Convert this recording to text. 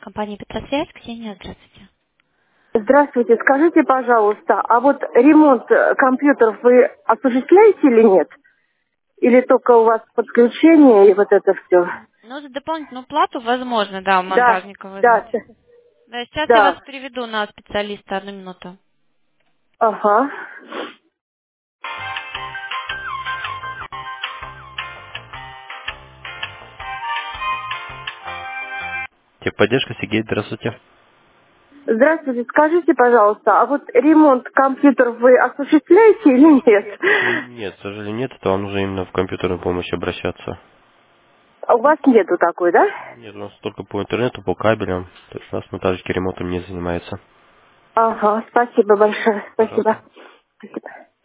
Компания Петросвязь, Ксения, здравствуйте. Здравствуйте, скажите, пожалуйста, а вот ремонт компьютеров вы осуществляете или нет? Или только у вас подключение и вот это все? Ну, за дополнительную плату возможно, да, у Да, монтажника вызвать. да, Да, сейчас я вас да. переведу на специалиста, одну минуту. Ага. Техподдержка, Сергей, здравствуйте. Здравствуйте, скажите, пожалуйста, а вот ремонт компьютеров вы осуществляете или нет? Нет, к сожалению, нет, это вам нужно именно в компьютерную помощь обращаться. А у вас нету такой, да? Нет, у нас только по интернету, по кабелям, то есть у нас монтажники ремонтом не занимается. Ага, спасибо большое, спасибо. Пожалуйста. Спасибо.